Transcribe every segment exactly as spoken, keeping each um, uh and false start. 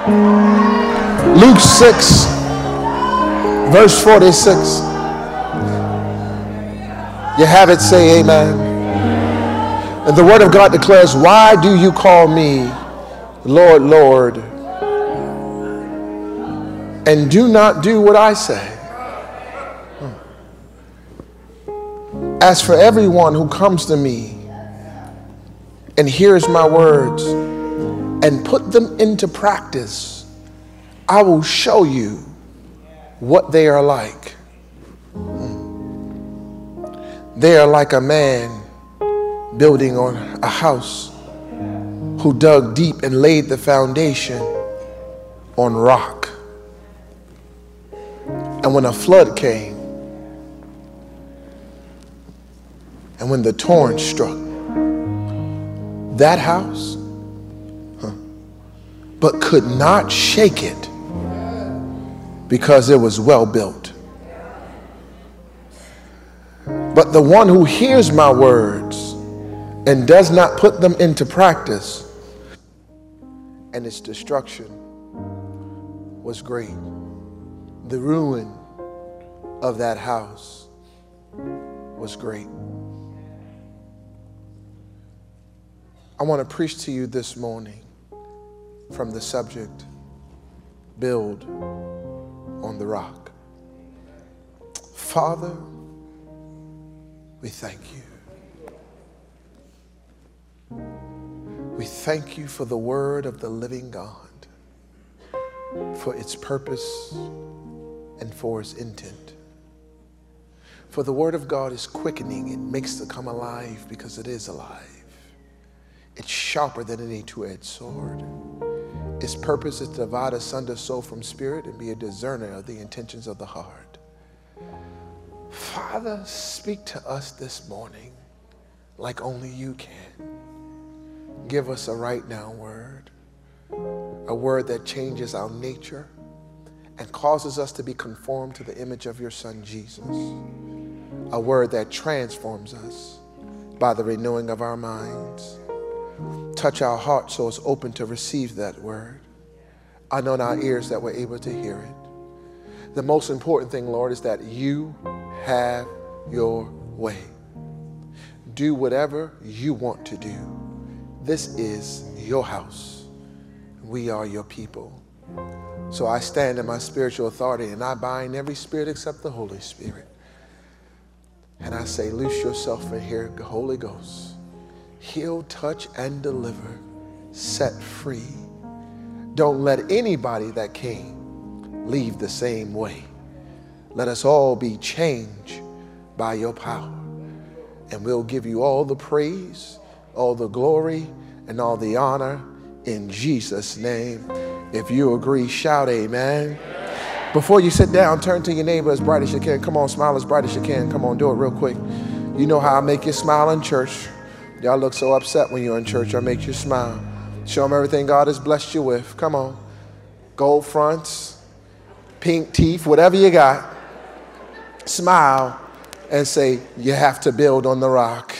Luke six, verse forty-six. You have it, say amen. And the word of God declares, why do you call me Lord, Lord, and do not do what I say? As for everyone who comes to me and hears my words and put them into practice, I will show you what they are like. They are like a man building on a house who dug deep and laid the foundation on rock. And when a flood came, and when the torrent struck, that house, huh, but could not shake it because it was well built. But the one who hears my words and does not put them into practice, and its destruction was great. The ruin of that house was great. I want to preach to you this morning from the subject, build on the rock. Father, we thank you. We thank you for the word of the living God, for its purpose and for its intent. For the word of God is quickening. It makes it come alive because it is alive. It's sharper than any two-edged sword. Its purpose is to divide asunder soul from spirit and be a discerner of the intentions of the heart. Father, speak to us this morning like only you can. Give us a right now word, a word that changes our nature and causes us to be conformed to the image of your Son, Jesus. A word that transforms us by the renewing of our minds. Touch our hearts so it's open to receive that word. Anoint our ears that we're able to hear it. The most important thing, Lord, is that you have your way. Do whatever you want to do. This is your house. We are your people. So I stand in my spiritual authority and I bind every spirit except the Holy Spirit. And I say, loose yourself in here, Holy Ghost. Heal, touch, and deliver. Set free. Don't let anybody that came leave the same way. Let us all be changed by your power. And we'll give you all the praise, all the glory, and all the honor in Jesus' name. If you agree, shout amen. Amen. Before you sit down, turn to your neighbor as bright as you can. Come on, smile as bright as you can. Come on, do it real quick. You know how I make you smile in church. Y'all look so upset when you're in church. I make you smile. Show them everything God has blessed you with. Come on. Gold fronts, pink teeth, whatever you got. Smile and say, you have to build on the rock.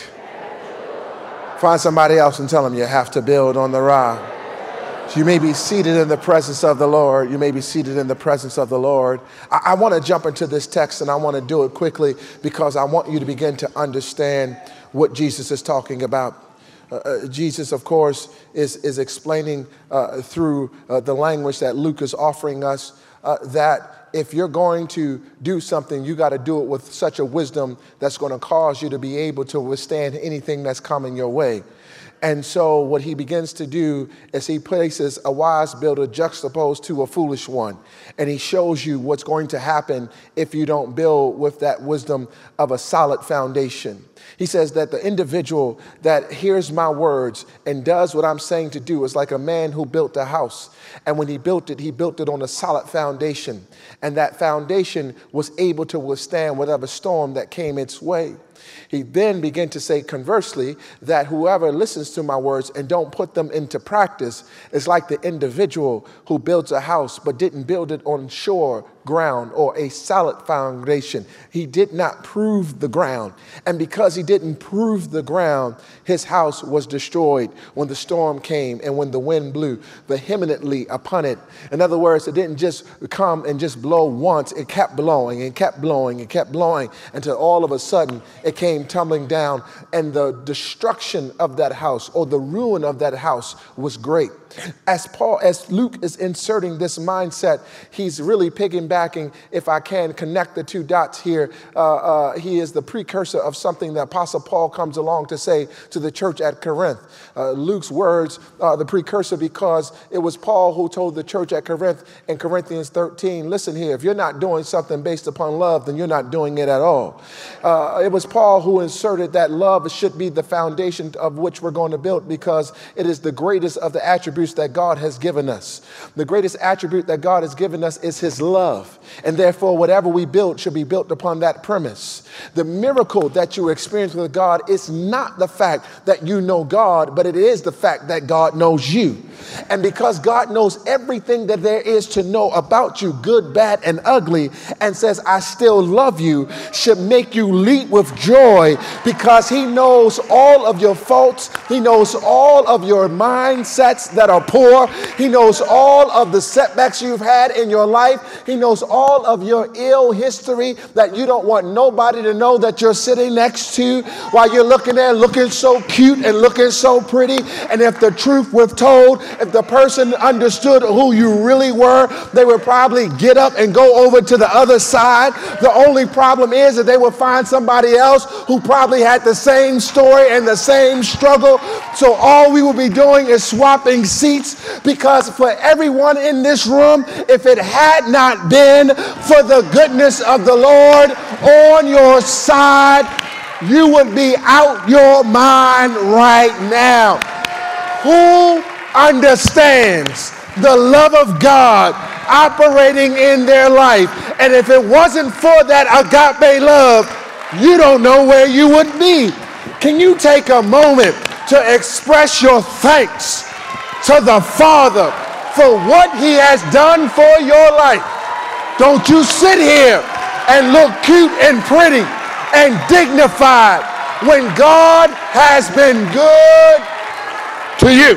Find somebody else and tell them you have to build on the rock. So you may be seated in the presence of the Lord. You may be seated in the presence of the Lord. I, I want to jump into this text and I want to do it quickly because I want you to begin to understand what Jesus is talking about. Uh, uh, Jesus, of course, is, is explaining uh, through uh, the language that Luke is offering us uh, that if you're going to do something, you got to do it with such a wisdom that's going to cause you to be able to withstand anything that's coming your way. And so what he begins to do is he places a wise builder juxtaposed to a foolish one. And he shows you what's going to happen if you don't build with that wisdom of a solid foundation. He says that the individual that hears my words and does what I'm saying to do is like a man who built a house. And when he built it, he built it on a solid foundation. And that foundation was able to withstand whatever storm that came its way. He then began to say conversely that whoever listens to my words and don't put them into practice is like the individual who builds a house but didn't build it on shore ground or a solid foundation. He did not prove the ground. And because he didn't prove the ground, his house was destroyed when the storm came and when the wind blew vehemently upon it. In other words, it didn't just come and just blow once. It kept blowing and kept blowing and kept blowing until all of a sudden it came tumbling down, and the destruction of that house or the ruin of that house was great. As Paul, as Luke is inserting this mindset, he's really piggybacking, if I can connect the two dots here. Uh, uh, he is the precursor of something that Apostle Paul comes along to say to the church at Corinth. Uh, Luke's words are the precursor because it was Paul who told the church at Corinth in Corinthians thirteen, listen here, if you're not doing something based upon love, then you're not doing it at all. Uh, it was Paul who inserted that love should be the foundation of which we're going to build because it is the greatest of the attributes that God has given us. The greatest attribute that God has given us is his love. And therefore, whatever we build should be built upon that premise. The miracle that you experience with God is not the fact that you know God, but it is the fact that God knows you. And because God knows everything that there is to know about you, good, bad, and ugly, and says, I still love you, should make you leap with joy because he knows all of your faults. He knows all of your mindsets that are poor. He knows all of the setbacks you've had in your life. He knows all of your ill history that you don't want nobody to know that you're sitting next to while you're looking there looking so cute and looking so pretty. And if the truth was told, if the person understood who you really were, they would probably get up and go over to the other side. The only problem is that they will find somebody else who probably had the same story and the same struggle. So all we will be doing is swapping seats, because for everyone in this room, if it had not been for the goodness of the Lord on your side, you would be out your mind right now. Who understands the love of God operating in their life? And if it wasn't for that agape love, you don't know where you would be. Can you take a moment to express your thanks to the Father for what he has done for your life? Don't you sit here and look cute and pretty and dignified when God has been good to you.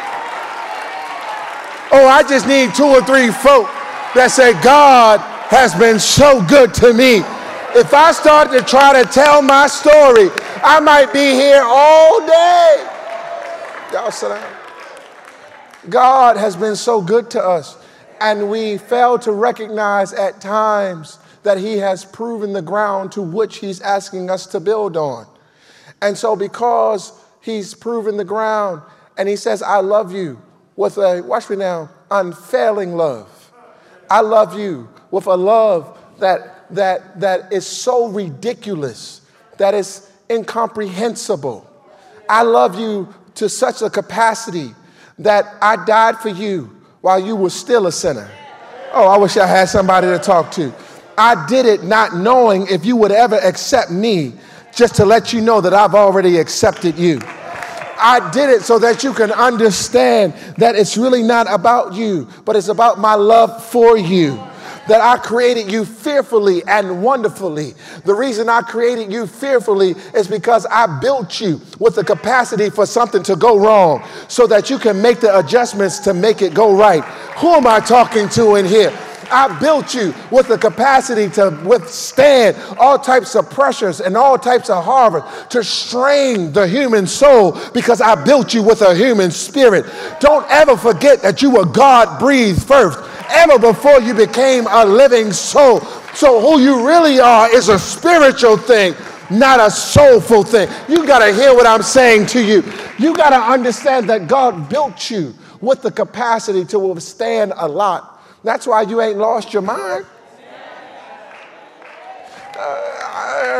Oh, I just need two or three folk that say, God has been so good to me. If I start to try to tell my story, I might be here all day. Y'all sit down. God has been so good to us, and we fail to recognize at times that he has proven the ground to which he's asking us to build on. And so because he's proven the ground and he says, I love you with a, watch me now, unfailing love. I love you with a love that, that, that is so ridiculous, that is incomprehensible. I love you to such a capacity that I died for you while you were still a sinner. Oh, I wish I had somebody to talk to. I did it not knowing if you would ever accept me, just to let you know that I've already accepted you. I did it so that you can understand that it's really not about you, but it's about my love for you. That I created you fearfully and wonderfully. The reason I created you fearfully is because I built you with the capacity for something to go wrong so that you can make the adjustments to make it go right. Who am I talking to in here? I built you with the capacity to withstand all types of pressures and all types of harvest, to strain the human soul, because I built you with a human spirit. Don't ever forget that you were God-breathed first, ever before you became a living soul. So who you really are is a spiritual thing, not a soulful thing. You got to hear what I'm saying to you. You got to understand that God built you with the capacity to withstand a lot. That's why you ain't lost your mind. Uh,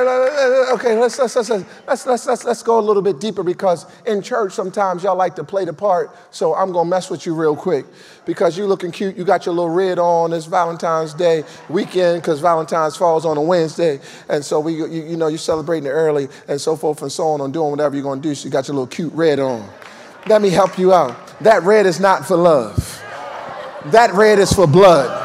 Okay, let's let's let's let's let's let's let's go a little bit deeper, because in church sometimes y'all like to play the part. So I'm gonna mess with you real quick, because you looking cute. You got your little red on. It's Valentine's Day weekend, because Valentine's falls on a Wednesday, and so we you, you know you're celebrating it early and so forth and so on, and doing whatever you're gonna do. So you got your little cute red on. Let me help you out. That red is not for love. That red is for blood.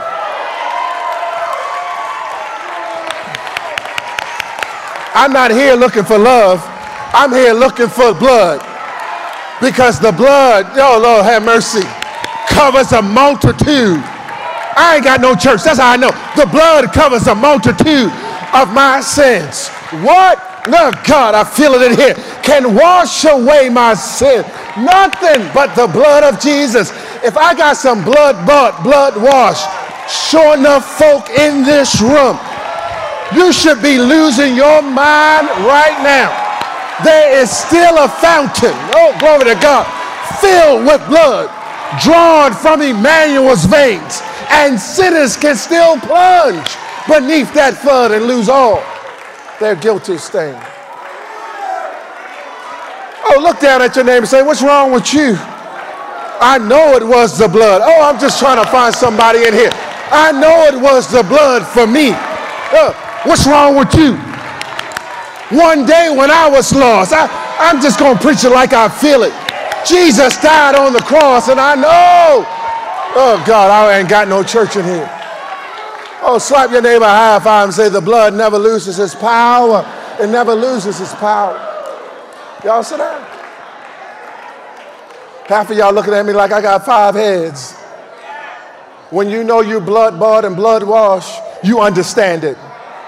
I'm not here looking for love. I'm here looking for blood. Because the blood, oh Lord have mercy, covers a multitude. I ain't got no church. That's how I know. The blood covers a multitude of my sins. What? No, God, I feel it in here. Can wash away my sin. Nothing but the blood of Jesus. If I got some blood bought, blood washed, sure enough folk in this room, you should be losing your mind right now. There is still a fountain, oh glory to God, filled with blood, drawn from Emmanuel's veins, and sinners can still plunge beneath that flood and lose all their guilty stain. Oh, look down at your neighbor and say, what's wrong with you? I know it was the blood. Oh, I'm just trying to find somebody in here. I know it was the blood for me. Uh, What's wrong with you? One day when I was lost, I, I'm just going to preach it like I feel it. Jesus died on the cross, and I know. Oh, God, I ain't got no church in here. Oh, slap your neighbor high five and say, the blood never loses its power. It never loses its power. Y'all sit down. Half of y'all looking at me like I got five heads. When you know you're blood bought and blood washed, you understand it.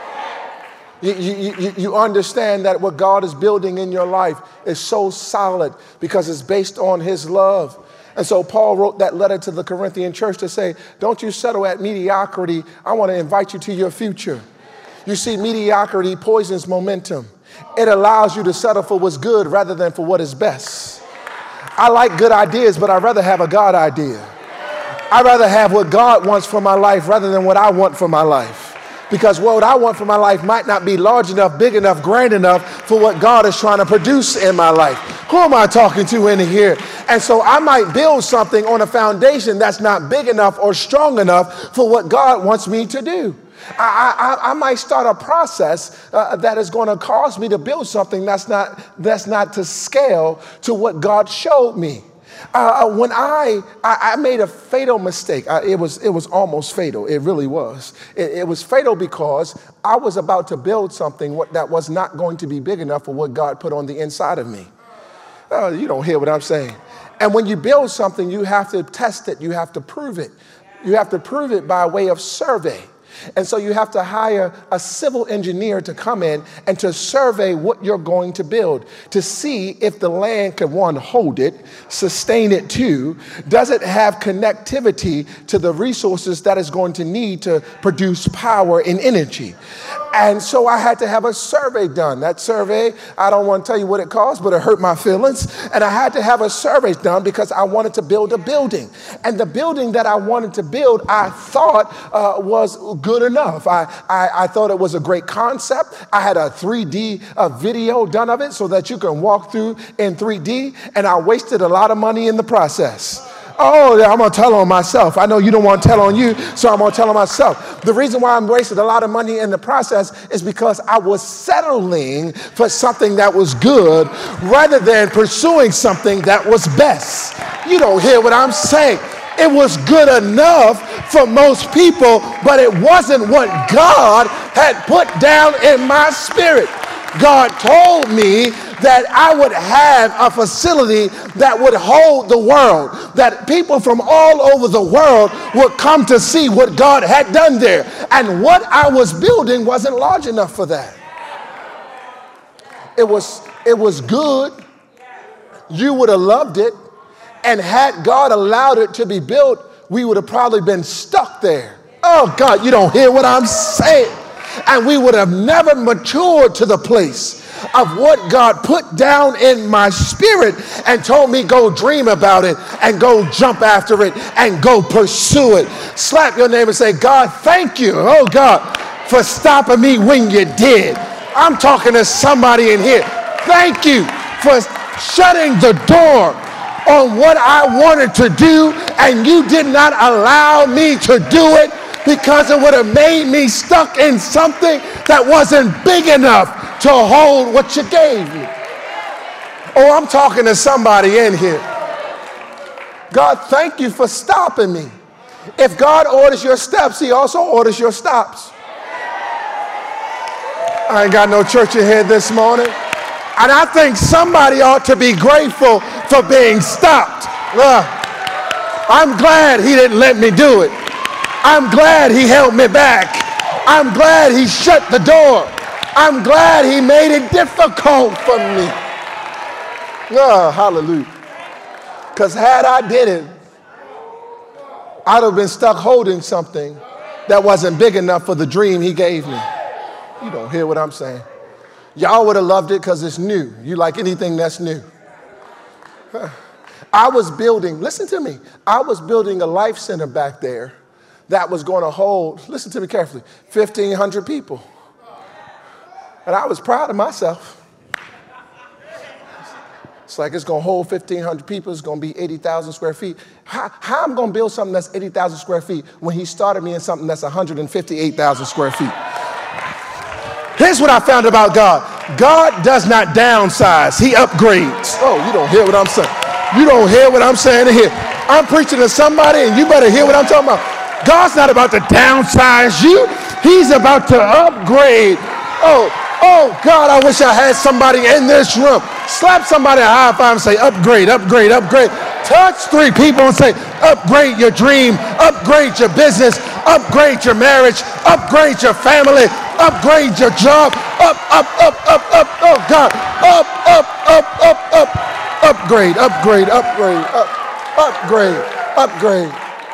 You, you, you understand that what God is building in your life is so solid because it's based on his love. And so Paul wrote that letter to the Corinthian church to say, don't you settle at mediocrity. I want to invite you to your future. You see, mediocrity poisons momentum. It allows you to settle for what's good rather than for what is best. I like good ideas, but I'd rather have a God idea. I'd rather have what God wants for my life rather than what I want for my life. Because what I want for my life might not be large enough, big enough, grand enough for what God is trying to produce in my life. Who am I talking to in here? And so I might build something on a foundation that's not big enough or strong enough for what God wants me to do. I, I, I might start a process uh, that is going to cause me to build something that's not, that's not to scale to what God showed me. Uh, when I, I I made a fatal mistake, I, it was it was almost fatal. It really was. It, it was fatal because I was about to build something what, that was not going to be big enough for what God put on the inside of me. Uh, you don't hear what I'm saying. And when you build something, you have to test it. You have to prove it. You have to prove it by way of survey. And so you have to hire a civil engineer to come in and to survey what you're going to build, to see if the land can, one, hold it, sustain it, two, does it have connectivity to the resources that it's going to need to produce power and energy. And so I had to have a survey done. That survey, I don't want to tell you what it cost, but it hurt my feelings. And I had to have a survey done because I wanted to build a building. And the building that I wanted to build, I thought uh, was good enough. I, I, I thought it was a great concept. I had a three D uh, video done of it so that you can walk through in three D. And I wasted a lot of money in the process. Oh, yeah, I'm going to tell on myself. I know you don't want to tell on you, so I'm going to tell on myself. The reason why I'm wasting a lot of money in the process is because I was settling for something that was good rather than pursuing something that was best. You don't hear what I'm saying. It was good enough for most people, but it wasn't what God had put down in my spirit. God told me that I would have a facility that would hold the world, that people from all over the world would come to see what God had done there. And what I was building wasn't large enough for that. It was, it was good. You would have loved it. And had God allowed it to be built, we would have probably been stuck there. Oh God, you don't hear what I'm saying. And we would have never matured to the place of what God put down in my spirit and told me go dream about it and go jump after it and go pursue it. Slap your neighbor and say, God, thank you, oh God, for stopping me when you did. I'm talking to somebody in here. Thank you for shutting the door on what I wanted to do, and you did not allow me to do it, because it would have made me stuck in something that wasn't big enough to hold what you gave me. Oh, I'm talking to somebody in here. God, thank you for stopping me. If God orders your steps, he also orders your stops. I ain't got no church in here this morning. And I think somebody ought to be grateful for being stopped. Uh, I'm glad he didn't let me do it. I'm glad he held me back. I'm glad he shut the door. I'm glad he made it difficult for me. Oh, hallelujah. Because had I did it, I'd have been stuck holding something that wasn't big enough for the dream he gave me. You don't hear what I'm saying. Y'all would have loved it because it's new. You like anything that's new. I was building, listen to me, I was building a life center back there that was going to hold, listen to me carefully, fifteen hundred people. And I was proud of myself. It's like it's going to hold fifteen hundred people. It's going to be eighty thousand square feet. How, how am I going to build something that's eighty thousand square feet when he started me in something that's one hundred fifty-eight thousand square feet? Here's what I found about God. God does not downsize. He upgrades. Oh, you don't hear what I'm saying. You don't hear what I'm saying in here. I'm preaching to somebody, and you better hear what I'm talking about. God's not about to downsize you. He's about to upgrade. Oh, oh, God, I wish I had somebody in this room. Slap somebody a high five and say, upgrade, upgrade, upgrade. Touch three people and say, upgrade your dream, upgrade your business, upgrade your marriage, upgrade your family, upgrade your job, up, up, up, up, up, oh God, up, up, up, up, up, upgrade, upgrade, upgrade, up, upgrade, upgrade.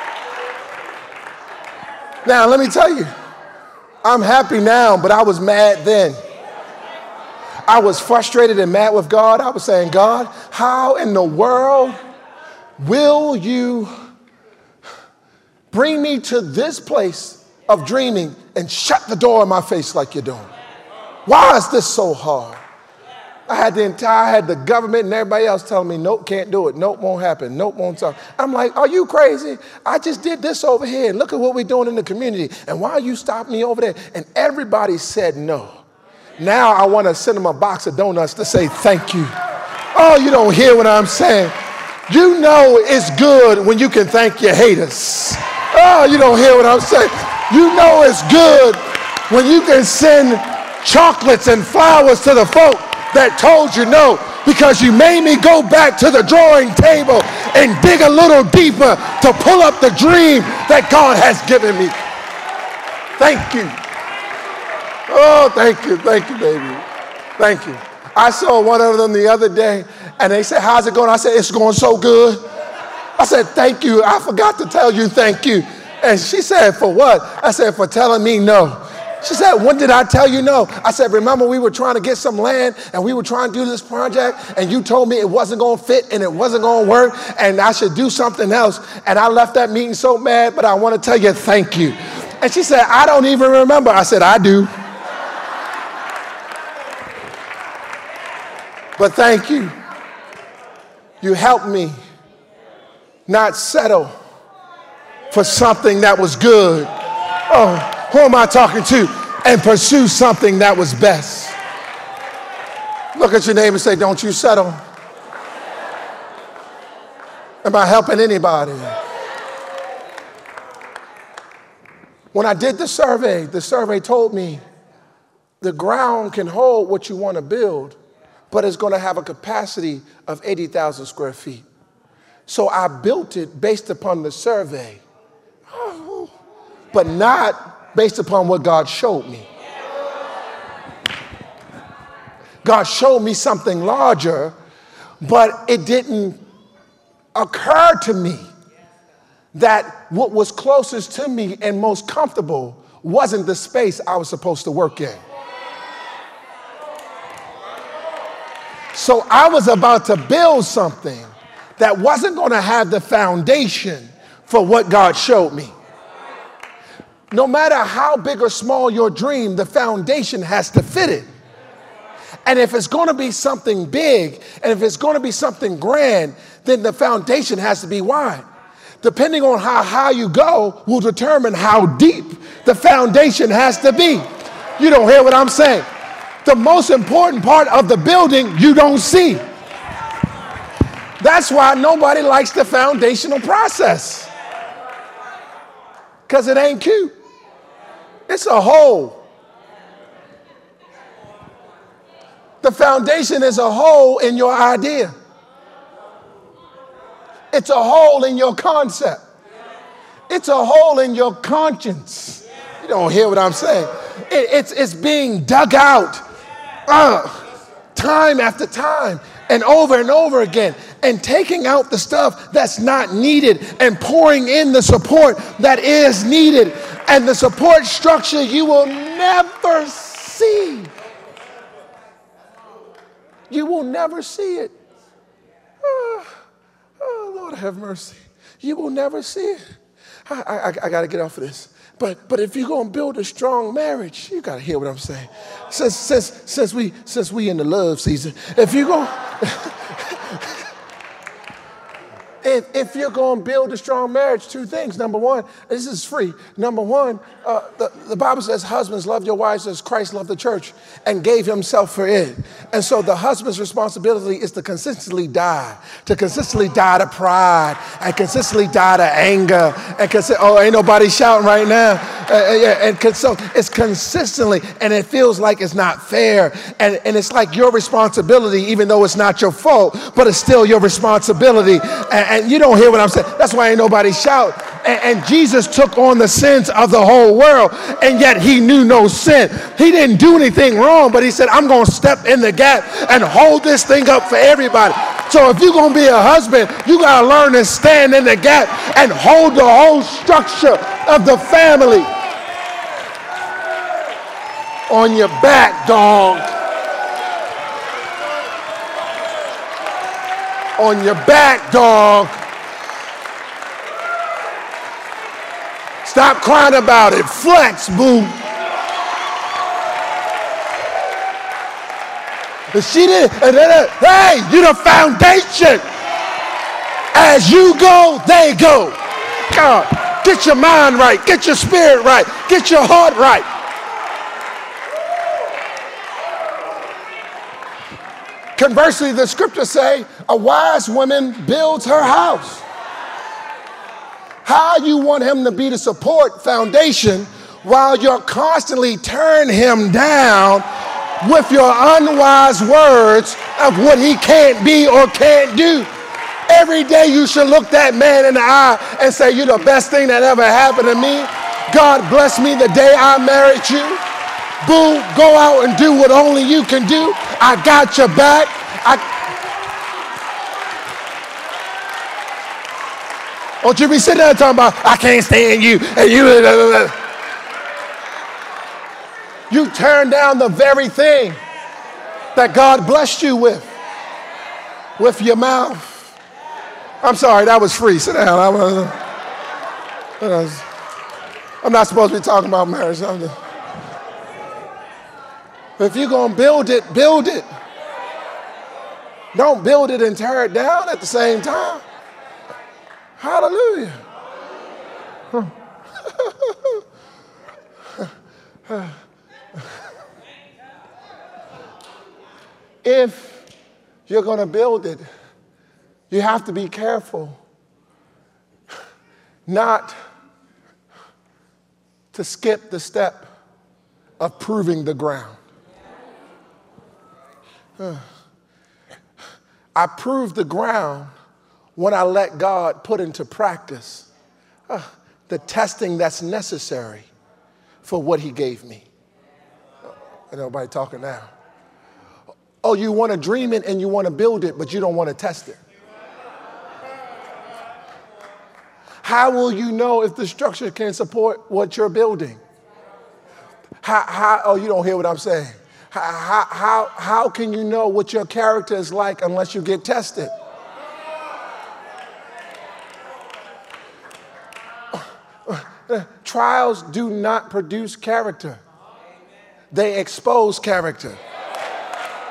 Now, let me tell you, I'm happy now, but I was mad then. I was frustrated and mad with God. I was saying, God, how in the world will you bring me to this place of dreaming and shut the door in my face like you're doing? Why is this so hard? I had the entire, I had the government and everybody else telling me, nope, can't do it. Nope, won't happen. Nope, won't talk. I'm like, are you crazy? I just did this over here. And look at what we're doing in the community. And why you stopped me over there? And everybody said no. Now I want to send them a box of donuts to say thank you. Oh, you don't hear what I'm saying. You know it's good when you can thank your haters. Oh, you don't hear what I'm saying. You know it's good when you can send chocolates and flowers to the folk that told you no, because you made me go back to the drawing table and dig a little deeper to pull up the dream that God has given me. Thank you. Oh, thank you. Thank you, baby. Thank you. I saw one of them the other day, and they said, how's it going? I said, it's going so good. I said, thank you. I forgot to tell you thank you. And she said, for what? I said, for telling me no. She said, when did I tell you no? I said, remember we were trying to get some land and we were trying to do this project and you told me it wasn't going to fit and it wasn't going to work and I should do something else. And I left that meeting so mad, but I want to tell you thank you. And she said, I don't even remember. I said, I do. But thank you. You helped me not settle for something that was good. Oh, who am I talking to? And pursue something that was best. Look at your neighbor and say, don't you settle. Am I helping anybody? When I did the survey, the survey told me the ground can hold what you want to build, but it's going to have a capacity of eighty thousand square feet. So I built it based upon the survey, but not based upon what God showed me. God showed me something larger, but it didn't occur to me that what was closest to me and most comfortable wasn't the space I was supposed to work in. So I was about to build something that wasn't going to have the foundation for what God showed me. No matter how big or small your dream, the foundation has to fit it. And if it's going to be something big, and if it's going to be something grand, then the foundation has to be wide. Depending on how high you go will determine how deep the foundation has to be. You don't hear what I'm saying? The most important part of the building you don't see. That's why nobody likes the foundational process. Because it ain't cute. It's a hole. The foundation is a hole in your idea. It's a hole in your concept. It's a hole in your conscience. You don't hear what I'm saying? It, it's, it's being dug out uh, time after time and over and over again, and taking out the stuff that's not needed and pouring in the support that is needed. And the support structure you will never see. You will never see it. Oh, oh Lord have mercy. You will never see it. I, I, I got to get off of this. But but if you're gonna build a strong marriage, you gotta hear what I'm saying. Since since since we since we in the love season, if you're gonna if if you're gonna build a strong marriage, two things. Number one, this is free. Number one, uh, the, the Bible says, husbands, love your wives as Christ loved the church and gave himself for it. And so the husband's responsibility is to consistently die, to consistently die to pride, and consistently die to anger, and consi- oh, ain't nobody shouting right now. Uh, yeah, and con- so it's consistently, and it feels like it's not fair, and, and it's like your responsibility, even though it's not your fault, but it's still your responsibility. And, and you don't hear what I'm saying. That's why ain't nobody shout. And, and Jesus took on the sins of the whole world, and yet he knew no sin. He didn't do anything wrong, but he said, I'm going to step in the gap and hold this thing up for everybody. So if you're going to be a husband, you got to learn to stand in the gap and hold the whole structure of the family on your back, dog. On your back, dog. Stop crying about it. Flex, boo. She did. Hey, you're the foundation. As you go, they go. God, get your mind right. Get your spirit right. Get your heart right. Conversely, the scriptures say a wise woman builds her house. How you want him to be the support foundation while you're constantly tearing him down with your unwise words of what he can't be or can't do. Every day you should look that man in the eye and say, you're the best thing that ever happened to me. God bless me the day I married you. Boo, go out and do what only you can do. I got your back. I... Don't you be sitting there talking about, I can't stand you. And you, you turn down the very thing that God blessed you with, with your mouth. I'm sorry, that was free. Sit down. I was, I'm not supposed to be talking about marriage. I'm just, if you're going to build it, build it. Don't build it and tear it down at the same time. Hallelujah. If you're going to build it, you have to be careful not to skip the step of proving the ground. Uh, I prove the ground when I let God put into practice uh, the testing that's necessary for what he gave me. Ain't nobody talking now. Oh, you want to dream it and you want to build it, but you don't want to test it. How will you know if the structure can support what you're building? How, how, oh, you don't hear what I'm saying. How, how, how can you know what your character is like unless you get tested? Trials do not produce character. They expose character.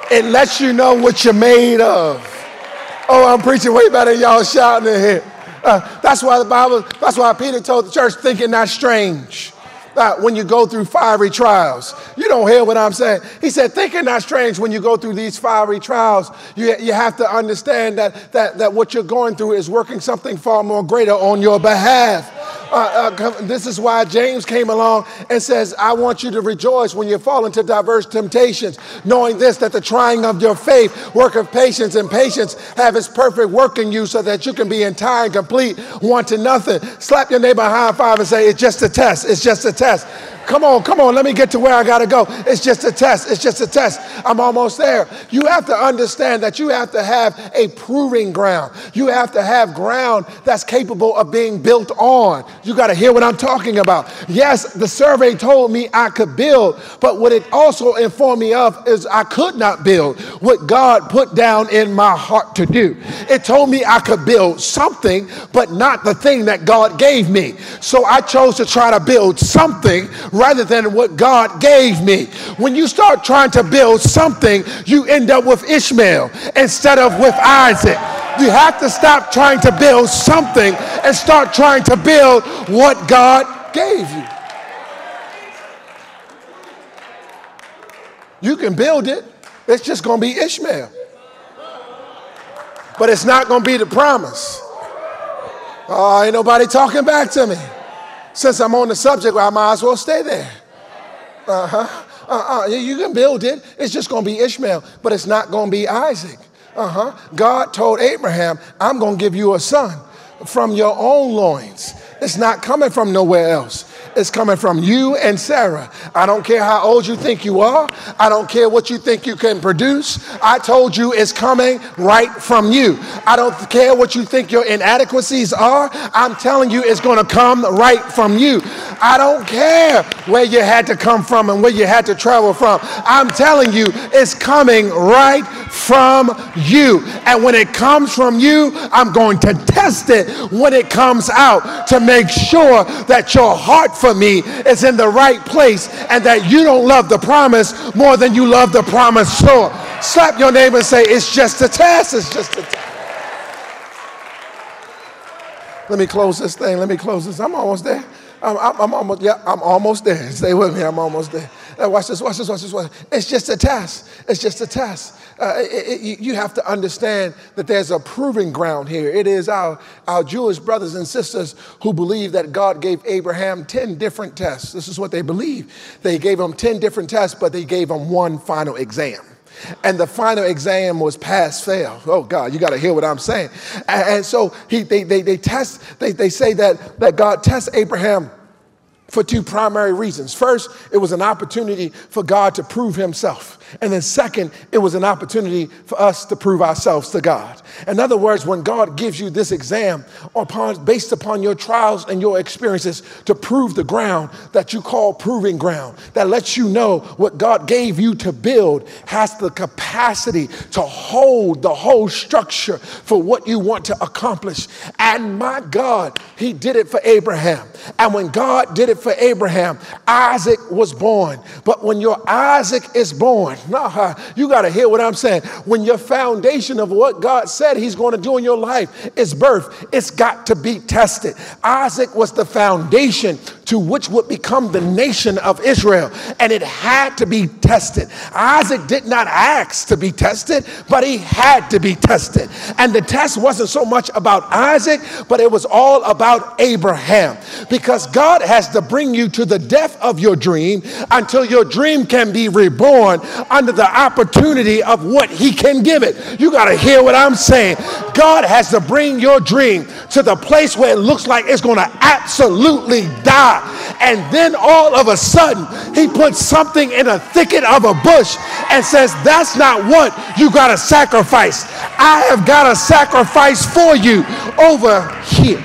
It lets you know what you're made of. Oh, I'm preaching way better than y'all shouting in here. Uh, that's why the Bible, that's why Peter told the church, think it not strange. Uh, when you go through fiery trials. You don't hear what I'm saying. He said, think it not strange when you go through these fiery trials. You, you have to understand that, that, that what you're going through is working something far more greater on your behalf. Uh, uh, this is why James came along and says, I want you to rejoice when you fall into diverse temptations, knowing this, that the trying of your faith, work of patience, and patience have its perfect work in you so that you can be entire and complete, wanting nothing. Slap your neighbor high five and say, it's just a test. It's just a test. Come on, come on, let me get to where I got to go. It's just a test. It's just a test. I'm almost there. You have to understand that you have to have a proving ground. You have to have ground that's capable of being built on. You got to hear what I'm talking about. Yes, the survey told me I could build, but what it also informed me of is I could not build what God put down in my heart to do. It told me I could build something, but not the thing that God gave me. So I chose to try to build something rather than what God gave me. When you start trying to build something, you end up with Ishmael instead of with Isaac. You have to stop trying to build something and start trying to build what God gave you. You can build it. It's just going to be Ishmael. But it's not going to be the promise. Oh, ain't nobody talking back to me. Since I'm on the subject, I might as well stay there. Uh-huh. Uh-uh. You can build it. It's just going to be Ishmael, but it's not going to be Isaac. Uh-huh. God told Abraham, I'm going to give you a son from your own loins. It's not coming from nowhere else. It's coming from you and Sarah. I don't care how old you think you are. I don't care what you think you can produce. I told you it's coming right from you. I don't care what you think your inadequacies are. I'm telling you it's going to come right from you. I don't care where you had to come from and where you had to travel from. I'm telling you it's coming right from you. And when it comes from you, I'm going to test it when it comes out to make sure that your heart for me is in the right place and that you don't love the promise more than you love the promise. So slap your neighbor and say, it's just a test. It's just a test. Let me close this thing. Let me close this. I'm almost there. I'm, I'm, I'm almost, yeah, I'm almost there. Stay with me. I'm almost there. Now watch this, watch this, watch this, watch this. It's just a test. It's just a test. Uh, it, it, you have to understand that there's a proving ground here. It is our, our Jewish brothers and sisters who believe that God gave Abraham ten different tests. This is what they believe. They gave him ten different tests, but they gave him one final exam. And the final exam was pass fail. Oh God, you got to hear what I'm saying. And, and so he, they, they, they test, they, they say that, that God tests Abraham for two primary reasons. First, it was an opportunity for God to prove himself. And then second, it was an opportunity for us to prove ourselves to God. In other words, when God gives you this exam upon, based upon your trials and your experiences to prove the ground that you call proving ground, that lets you know what God gave you to build has the capacity to hold the whole structure for what you want to accomplish. And my God, he did it for Abraham. And when God did it for Abraham, Isaac was born. But when your Isaac is born, nah, you got to hear what I'm saying. When your foundation of what God said he's going to do in your life is birth, it's got to be tested. Isaac was the foundation to which would become the nation of Israel, and it had to be tested. Isaac did not ask to be tested, but he had to be tested. And the test wasn't so much about Isaac, but it was all about Abraham, because God has to bring you to the depth of your dream until your dream can be reborn under the opportunity of what he can give it. You got to hear what I'm saying. God has to bring your dream to the place where it looks like it's going to absolutely die. And then all of a sudden, he puts something in a thicket of a bush and says, that's not what you got to sacrifice. I have got a sacrifice for you over here.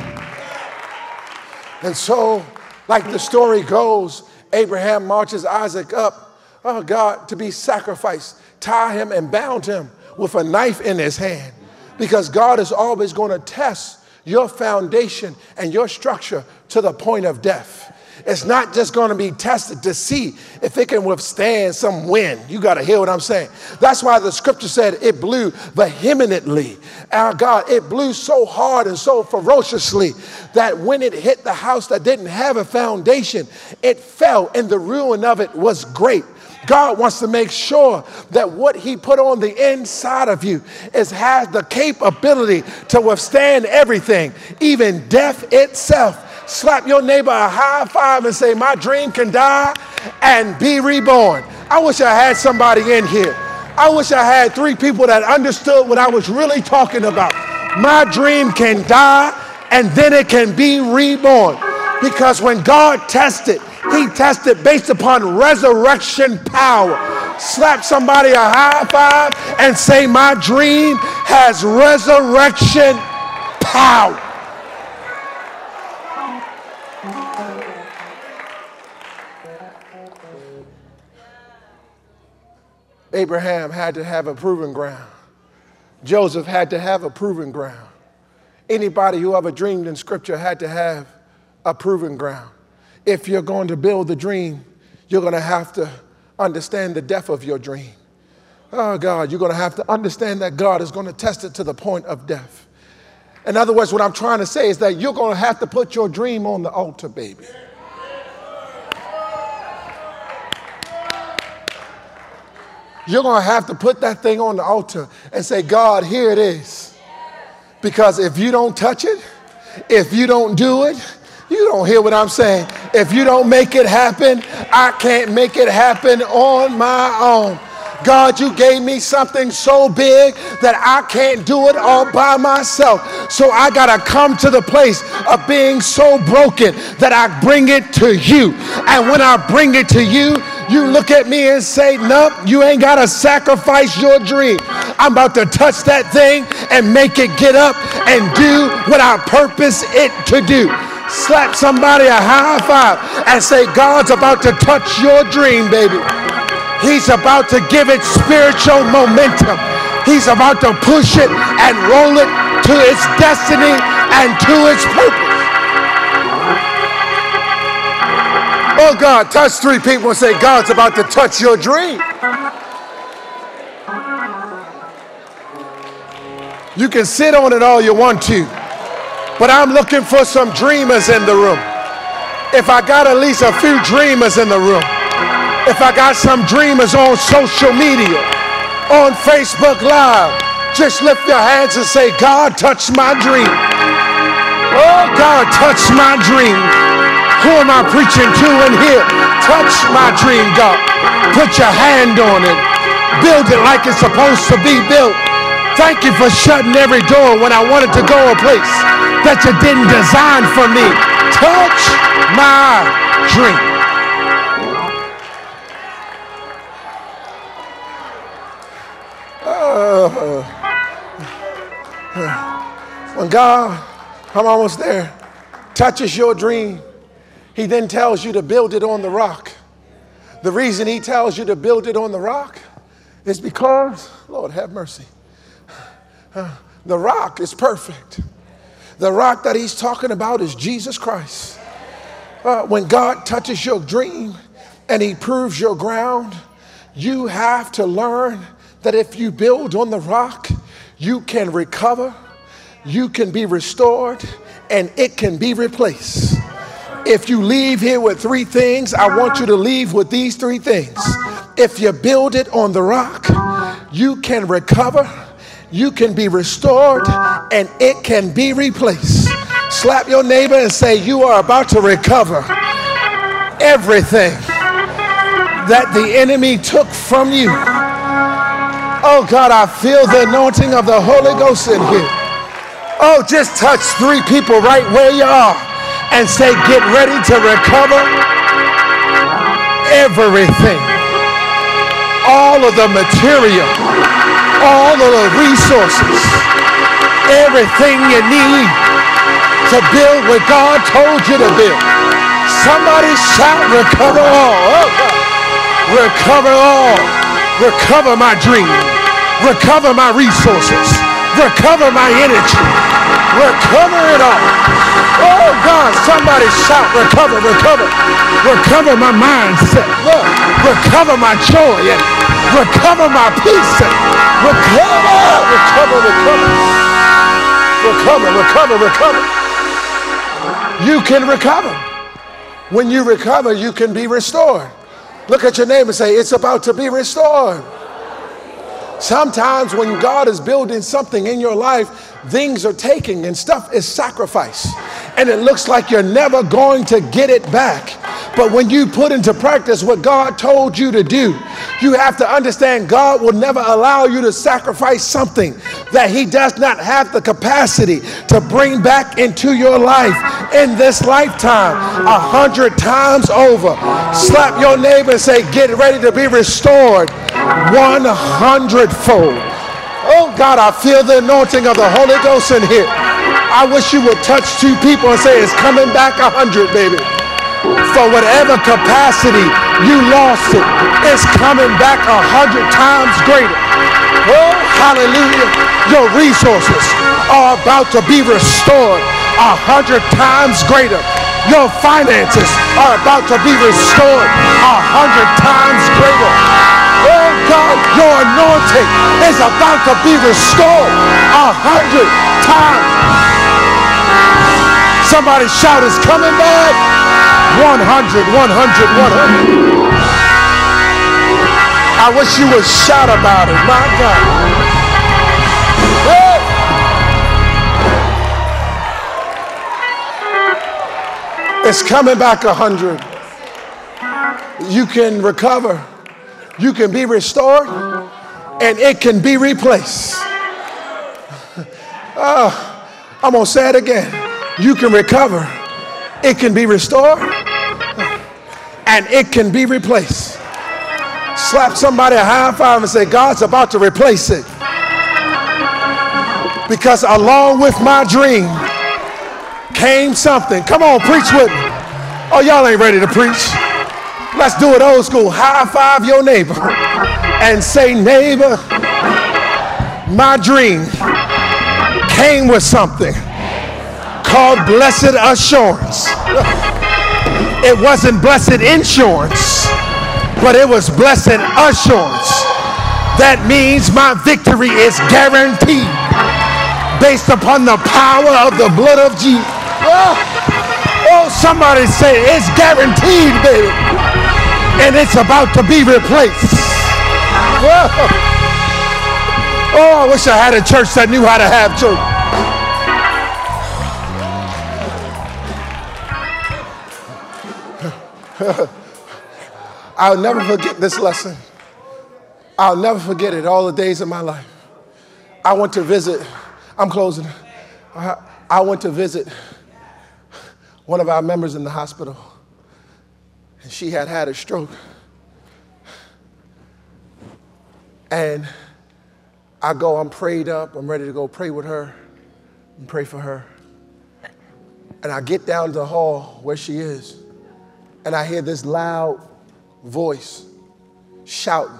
And so, like the story goes, Abraham marches Isaac up, oh God, to be sacrificed, tie him and bound him with a knife in his hand, because God is always going to test your foundation and your structure to the point of death. It's not just going to be tested to see if it can withstand some wind. You got to hear what I'm saying. That's why the scripture said it blew vehemently. Our God, it blew so hard and so ferociously that when it hit the house that didn't have a foundation, it fell and the ruin of it was great. God wants to make sure that what he put on the inside of you is has the capability to withstand everything, even death itself. Slap your neighbor a high five and say, my dream can die and be reborn. I wish I had somebody in here. I wish I had three people that understood what I was really talking about. My dream can die and then it can be reborn. Because when God tested, he tested based upon resurrection power. Slap somebody a high five and say, my dream has resurrection power. Abraham had to have a proving ground. Joseph had to have a proving ground. Anybody who ever dreamed in scripture had to have a proving ground. If you're going to build the dream, you're going to have to understand the depth of your dream. Oh God, you're going to have to understand that God is going to test it to the point of death. In other words, what I'm trying to say is that you're going to have to put your dream on the altar, baby. You're going to have to put that thing on the altar and say, God, here it is. Because if you don't touch it, if you don't do it, you don't hear what I'm saying. If you don't make it happen, I can't make it happen on my own. God, you gave me something so big that I can't do it all by myself. So I got to come to the place of being so broken that I bring it to you. And when I bring it to you, you look at me and say, nope, you ain't got to sacrifice your dream. I'm about to touch that thing and make it get up and do what I purpose it to do. Slap somebody a high five and say, God's about to touch your dream, baby. He's about to give it spiritual momentum. He's about to push it and roll it to its destiny and to its purpose. Oh God, touch three people and say, God's about to touch your dream. You can sit on it all you want to, but I'm looking for some dreamers in the room. If I got at least a few dreamers in the room, if I got some dreamers on social media, on Facebook Live, just lift your hands and say, God, touch my dream. Oh, God, touch my dream. Who am I preaching to in here? Touch my dream, God. Put your hand on it. Build it like it's supposed to be built. Thank you for shutting every door when I wanted to go a place that you didn't design for me. Touch my dream. Uh, when God, I'm almost there, touches your dream, he then tells you to build it on the rock. The reason he tells you to build it on the rock is because, Lord have mercy, uh, the rock is perfect. The rock that he's talking about is Jesus Christ. Uh, when God touches your dream and he proves your ground, you have to learn that if you build on the rock, you can recover, you can be restored, and it can be replaced. If you leave here with three things, I want you to leave with these three things. If you build it on the rock, you can recover, you can be restored, and it can be replaced. Slap your neighbor and say, you are about to recover everything that the enemy took from you. Oh God, I feel the anointing of the Holy Ghost in here. Oh, just touch three people right where you are and say, get ready to recover everything. All of the material, all of the resources, everything you need to build what God told you to build. Somebody shout, recover all. Oh God. Recover all. Recover my dream. Recover my resources. Recover my energy. Recover it all. Oh God, Somebody shout, recover, recover. Recover my mindset. Look, recover my joy and recover my peace. And recover, recover, recover. Recover, recover, recover. You can recover. When you recover, you can be restored. Look at your neighbor and say, it's about to be restored. Sometimes when God is building something in your life, things are taken and stuff is sacrificed. And it looks like you're never going to get it back. But when you put into practice what God told you to do, you have to understand God will never allow you to sacrifice something that he does not have the capacity to bring back into your life in this lifetime a hundred times over. Slap your neighbor and say, get ready to be restored one hundredfold. Oh God, I feel the anointing of the Holy Ghost in here. I wish you would touch two people and say, it's coming back a hundred, baby. For whatever capacity you lost it, it's coming back a hundred times greater. Oh, hallelujah. Your resources are about to be restored a hundred times greater. Your finances are about to be restored a hundred times greater. Oh God, your anointing is about to be restored a hundred times. Somebody shout, it's coming back. one hundred, one hundred, one hundred. I wish you would shout about it, my God. Hey. It's coming back a hundred. You can recover. You can be restored. And it can be replaced. Uh, I'm going to say it again. You can recover. It can be restored. And it can be replaced. Slap somebody a high five and say, God's about to replace it. Because along with my dream came something. Come on, preach with me. Oh, y'all ain't ready to preach. Let's do it old school. High five your neighbor and say, neighbor, my dream came with something called blessed assurance. It wasn't blessed insurance, but it was blessed assurance. That means my victory is guaranteed based upon the power of the blood of Jesus. Oh, oh, somebody say it's guaranteed, baby. And it's about to be replaced. Oh, oh, I wish I had a church that knew how to have church. I'll never forget this lesson. I'll never forget it all the days of my life. I went to visit, I'm closing. I, I went to visit one of our members in the hospital. And she had had a stroke. And I go, I'm prayed up. I'm ready to go pray with her and pray for her. And I get down to the hall where she is. And I hear this loud voice shouting,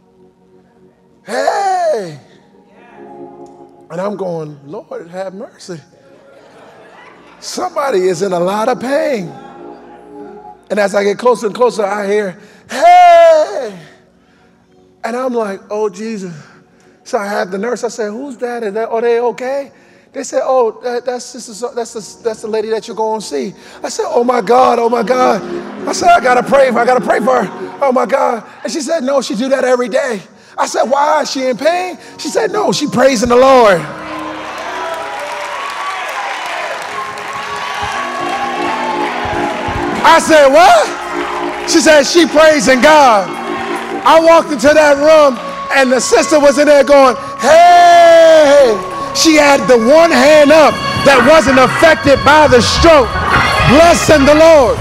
hey! And I'm going, Lord, have mercy. Somebody is in a lot of pain. And as I get closer and closer, I hear, hey! And I'm like, oh, Jesus. So I have the nurse. I said, who's that? Are they, are they okay? They said, oh, that, that's, sister, that's, the, that's the lady that you're going to see. I said, oh, my God, oh, my God. I said, I got to pray. I got to pray for her. Oh, my God. And she said, no, she do that every day. I said, why? Is she in pain? She said, no, she praising the Lord. I said, what? She said, she praising God. I walked into that room, and the sister was in there going, hey. She had the one hand up that wasn't affected by the stroke. Blessing the Lord.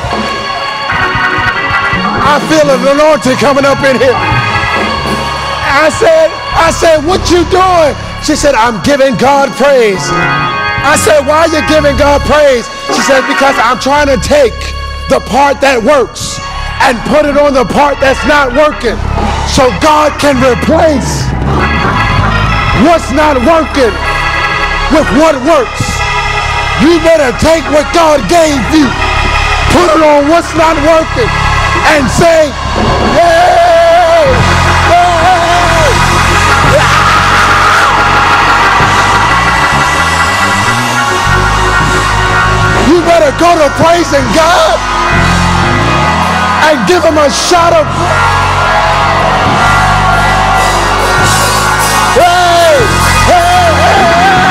I feel an anointing coming up in here. I said, I said, what you doing? She said, I'm giving God praise. I said, why are you giving God praise? She said, because I'm trying to take the part that works and put it on the part that's not working so God can replace what's not working with what works. You better take what God gave you, put it on what's not working, and say, hey, hey, you better go to praising God and give him a shout of hey, hey, hey,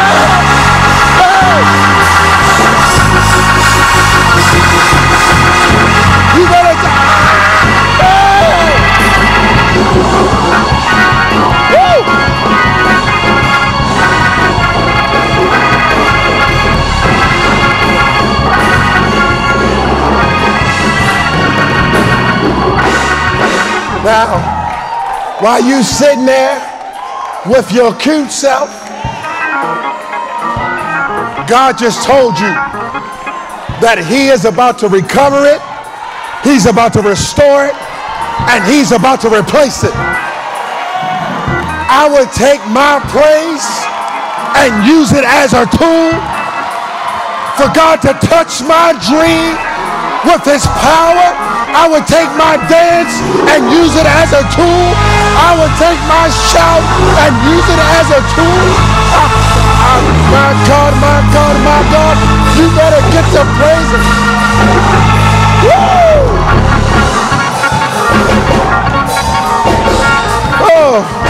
hey. You better hey. Woo. Now, while you sitting there with your cute self, God just told you that he is about to recover it, he's about to restore it, and he's about to replace it. I would take my praise and use it as a tool for God to touch my dream with his power. I would take my dance and use it as a tool. I would take my shout and use it as a tool. I, I, my God, my God, my God, you better get to praising. Woo! Oh.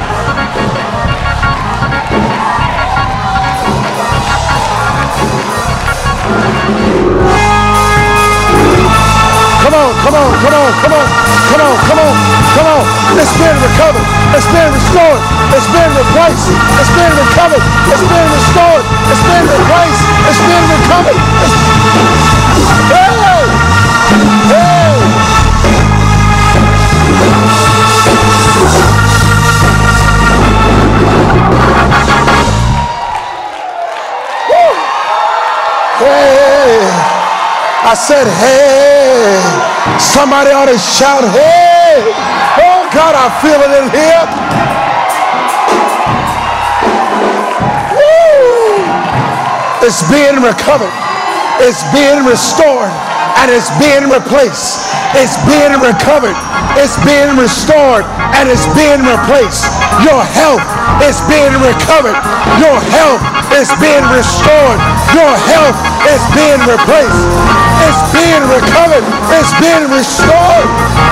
Come on, come on, come on, come on, come on, come on, come on. It's been recovered. It's been restored. It's been replaced. It's been recovered. It's been restored. It's been replaced. It's been recovered. It's... Hey! Hey! Woo! Hey! I said, hey, somebody ought to shout, hey. Oh, God, I feel it in here. Woo. It's being recovered. It's being restored. And it's being replaced. It's being recovered. It's being restored. And it's being replaced. Your health is being recovered. Your health is being restored. Your health is being replaced. It's being recovered. It's being restored.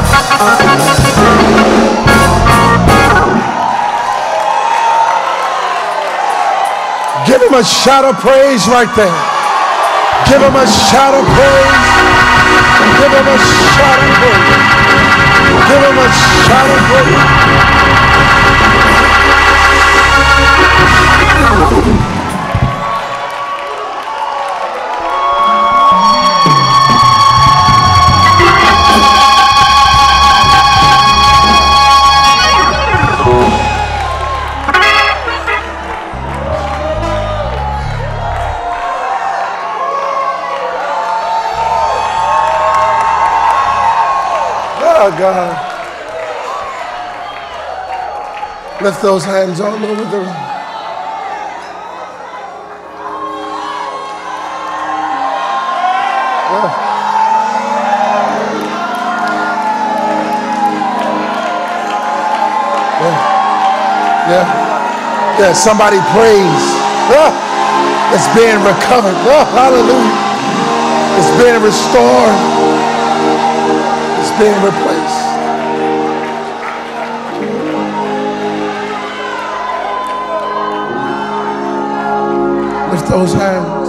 Give him a shout of praise right there. Give him a shout of praise. Give him a shout of praise. Give him a shout of praise. Oh, God. Lift those hands all over the room. Yeah. Yeah. Yeah. Yeah. Somebody praise. Oh, it's being recovered. Oh, hallelujah. It's being restored. It's being replaced. Lift those hands.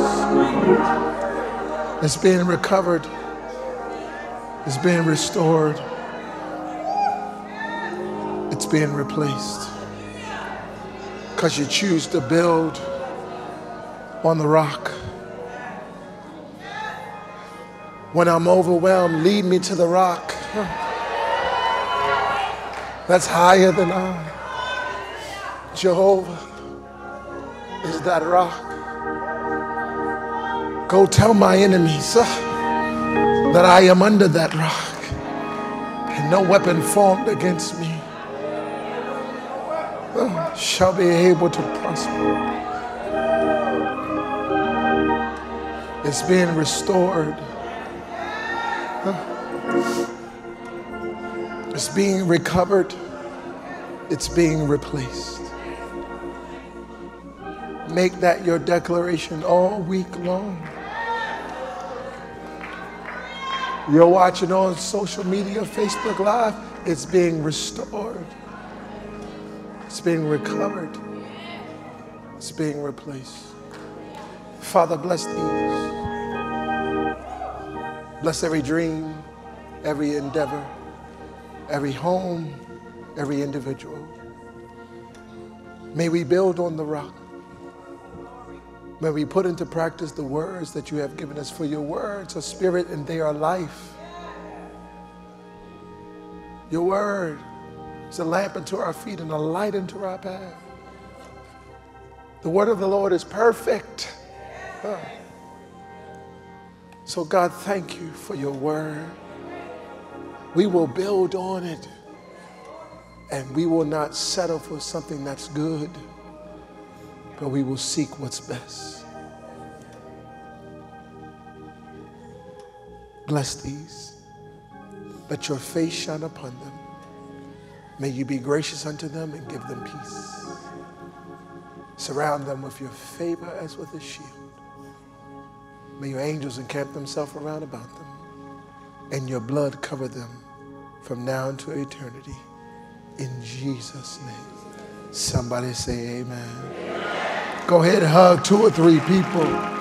It's being recovered. It's being restored. It's being replaced. Because you choose to build on the rock. When I'm overwhelmed, lead me to the rock that's higher than I. Jehovah is that rock. Go tell my enemies uh, that I am under that rock, and no weapon formed against me uh, shall be able to prosper. It's being restored. Huh? It's being recovered. It's being replaced. Make that your declaration all week long. You're watching on social media, Facebook Live, it's being restored. It's being recovered. It's being replaced. Father, bless these. Bless every dream, every endeavor, every home, every individual. May we build on the rock. May we put into practice the words that you have given us, for your words are spirit and they are life. Your word is a lamp unto our feet and a light unto our path. The word of the Lord is perfect. Huh. So God, thank you for your word. We will build on it, and we will not settle for something that's good, but we will seek what's best. Bless these. Let your face shine upon them. May you be gracious unto them and give them peace. Surround them with your favor as with a shield. May your angels encamp themselves around about them, and your blood cover them from now into eternity. In Jesus' name. Somebody say amen. Amen. Go ahead and hug two or three people.